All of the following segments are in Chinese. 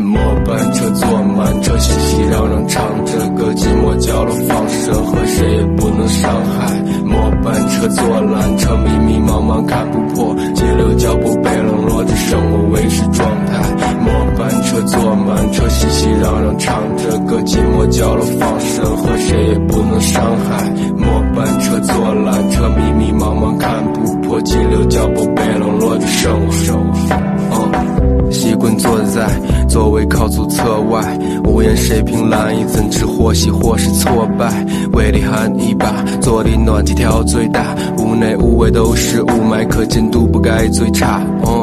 末班车坐满，车熙熙攘攘，唱这个寂寞角落放声和谁也不能伤害。末班车坐烂，车迷迷茫茫看不破，激流脚步被冷落，只剩我维持状态。末班车坐满，车熙熙攘攘，唱这个寂寞角落放声和谁也不能伤害。末班车坐烂，车迷迷茫茫看不破，激流脚步被冷落，只剩我习惯坐在座位靠左侧外，无言谁凭栏椅，怎知或喜或是挫败。胃里含一把，坐立暖气调最大，屋内屋外都是雾霾，可见度不该最差。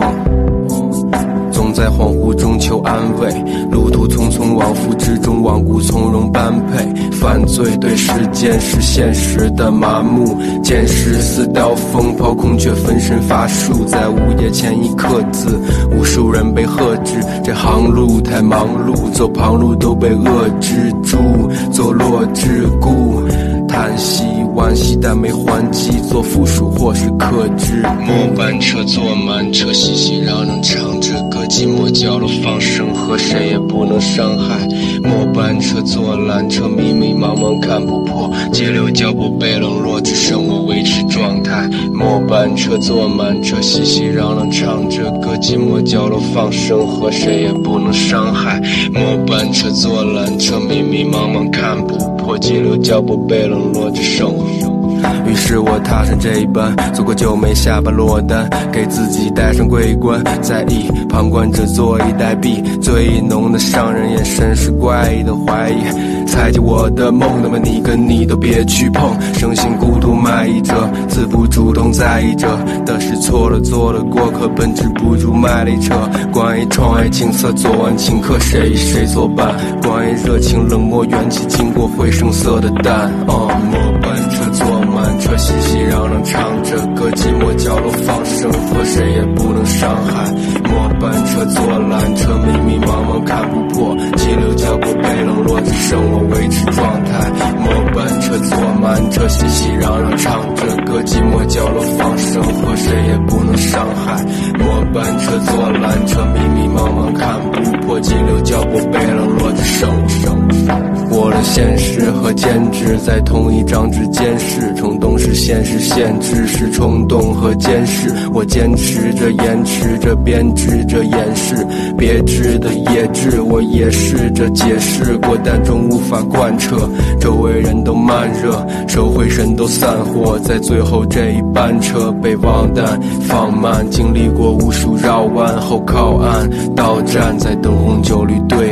总在恍惚中求安慰，路途匆匆，往复之中罔顾从容般配。犯罪对时间是现实的麻木，见识似刀锋，抛空却分身乏术，在午夜前一刻字，无数人被呵斥。这行路太忙碌，走旁路都被遏制住，走落桎梏。叹息惋惜但没还击，做附属或是克制。末班车坐满，车熙熙攘攘，唱这个寂寞角落放声和谁也不能伤害。末班车坐烂，车迷迷茫茫看不破，激流脚步被冷落，只剩我维持状态。末班车坐满，车熙熙攘攘，唱这个寂寞角落放声和谁也不能伤害。末班车坐烂，车迷迷茫茫看不破，激流脚步被冷落，只剩我。于是我踏上这一班，走过就没下班落单，给自己戴上桂冠，在意旁观者坐以待毙。最浓的伤人眼神是怪异的怀疑，猜忌我的梦，那么你跟你都别去碰。生性孤独卖艺者，自不主动在意着的是错了做了过客，本质不如卖了一车。关于窗外景色，昨晚请客谁与谁作伴？关于热情冷漠元气，经过灰生色的淡。末班车坐满，车熙熙攘攘，唱这个寂寞角落放声和谁也不能伤害。末班车坐烂，车迷迷茫茫看不破，激流脚步被冷落，只剩我维持状态。末班车坐满，车熙熙攘攘，唱这个寂寞角落放声和谁也不能伤害。末班车坐烂，车迷迷茫茫看不破，激流脚步被冷落，只剩我的现实和坚持在同一张纸监视，冲动是现实，限制是冲动和监视。我坚持着延迟着编织着掩饰，别致的业质我也试着解释过，但终无法贯彻。周围人都慢热，社会人都散伙，在最后这一班车被忘弹放慢，经历过无数绕弯后靠岸到站，在灯红酒绿对